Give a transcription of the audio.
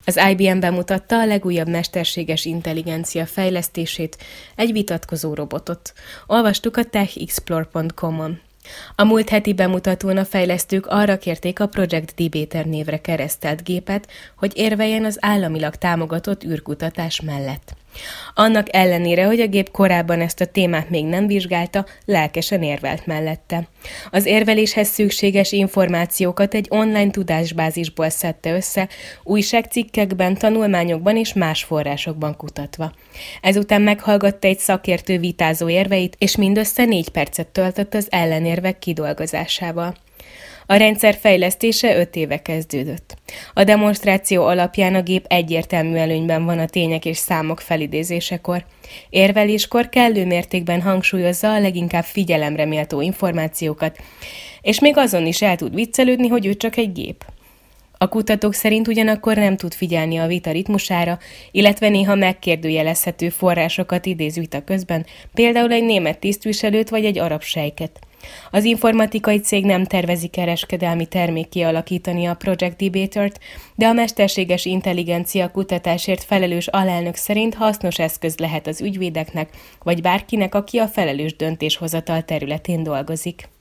Az IBM bemutatta a legújabb mesterséges intelligencia fejlesztését, egy vitatkozó robotot. Olvastuk a techexplore.com-on. A múlt heti bemutatón a fejlesztők arra kérték a Project Debater névre keresztelt gépet, hogy érveljen az államilag támogatott űrkutatás mellett. Annak ellenére, hogy a gép korábban ezt a témát még nem vizsgálta, lelkesen érvelt mellette. Az érveléshez szükséges információkat egy online tudásbázisból szedte össze, újságcikkekben, tanulmányokban és más forrásokban kutatva. Ezután meghallgatta egy szakértő vitázó érveit, és mindössze 4 percet töltött az ellenérvek kidolgozásával. A rendszer fejlesztése 5 éve kezdődött. A demonstráció alapján a gép egyértelmű előnyben van a tények és számok felidézésekor. Érveléskor kellő mértékben hangsúlyozza a leginkább figyelemre méltó információkat, és még azon is el tud viccelődni, hogy ő csak egy gép. A kutatók szerint ugyanakkor nem tud figyelni a vita ritmusára, illetve néha megkérdőjelezhető forrásokat idéz vita közben, például egy német tisztviselőt vagy egy arab sejket. Az informatikai cég nem tervezi kereskedelmi termék kialakítani a Project Debater-t, de a mesterséges intelligencia kutatásért felelős alelnök szerint hasznos eszköz lehet az ügyvédeknek, vagy bárkinek, aki a felelős döntéshozatal területén dolgozik.